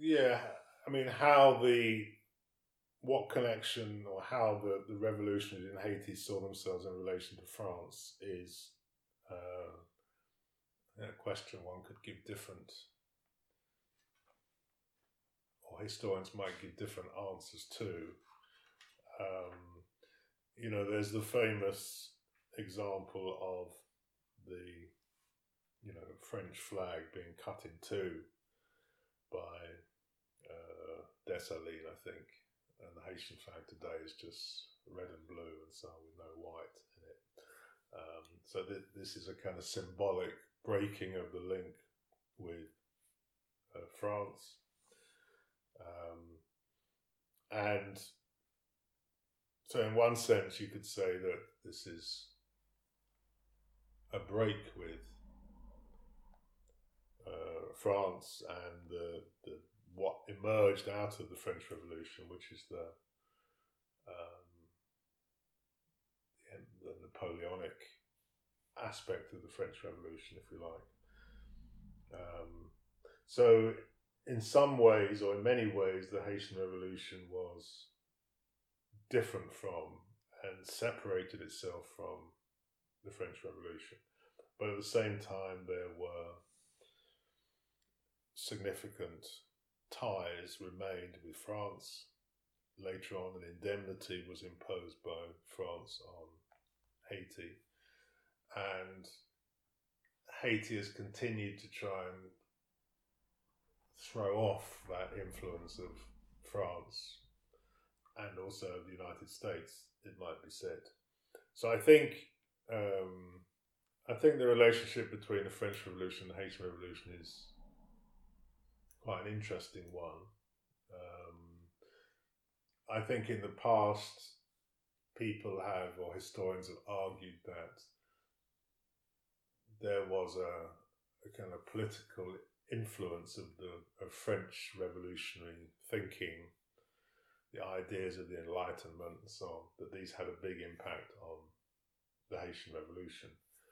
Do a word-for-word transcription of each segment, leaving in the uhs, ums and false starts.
yeah, I mean, how the what connection or how the, the revolutionaries in Haiti saw themselves in relation to France is uh, a question one could give different, or historians might give different answers to. Um, you know, there's the famous example of the, you know, French flag being cut in two by uh, Dessalines, I think, and the Haitian flag today is just red and blue and so with no white in it. Um, so th- this is a kind of symbolic breaking of the link with uh, France. Um, and so in one sense you could say that this is a break with uh, France and the, the what emerged out of the French Revolution, which is the um, the Napoleonic aspect of the French Revolution, if you like. Um, so, in some ways, or in many ways, the Haitian Revolution was different from and separated itself from the French Revolution. But at the same time, there were significant ties remained with France. Later on, an indemnity was imposed by France on Haiti, and Haiti has continued to try and throw off that influence of France and also the United States, it might be said. So I think um, I think the relationship between the French Revolution and the Haitian Revolution is quite an interesting one. Um, I think in the past, people have, or historians have argued that there was a, a kind of political influence of the of French revolutionary thinking, the ideas of the Enlightenment and so on, that these had a big impact on the Haitian Revolution.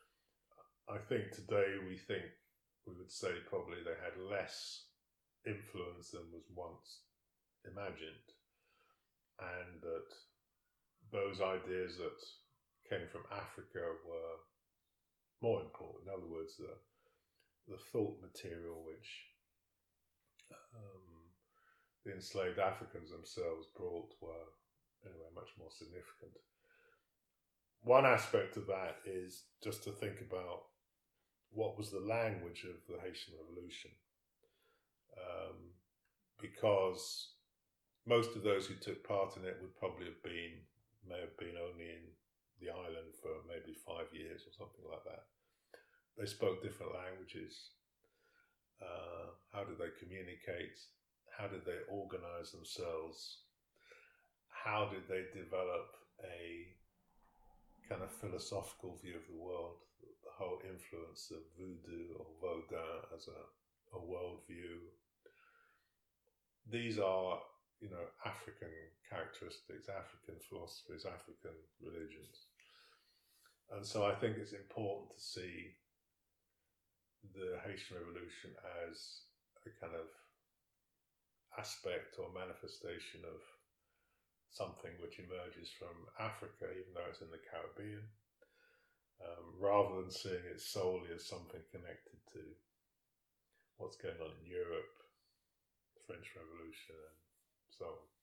I think today we think, we would say probably they had less influence than was once imagined, and that those ideas that came from Africa were more important. In other words, the, the thought material which um, the enslaved Africans themselves brought were anyway much more significant. One aspect of that is just to think about what was the language of the Haitian Revolution, um, because most of those who took part in it would probably have been, may have been only in the island for maybe five years or something like that. They spoke different languages. Uh, how did they communicate? How did they organize themselves? How did they develop a kind of philosophical view of the world? The whole influence of voodoo or Vaudin as a, a worldview. These are, you know, African characteristics, African philosophies, African religions. And so I think it's important to see the Haitian Revolution as a kind of aspect or manifestation of something which emerges from Africa, even though it's in the Caribbean, um, rather than seeing it solely as something connected to what's going on in Europe, the French Revolution, and so on.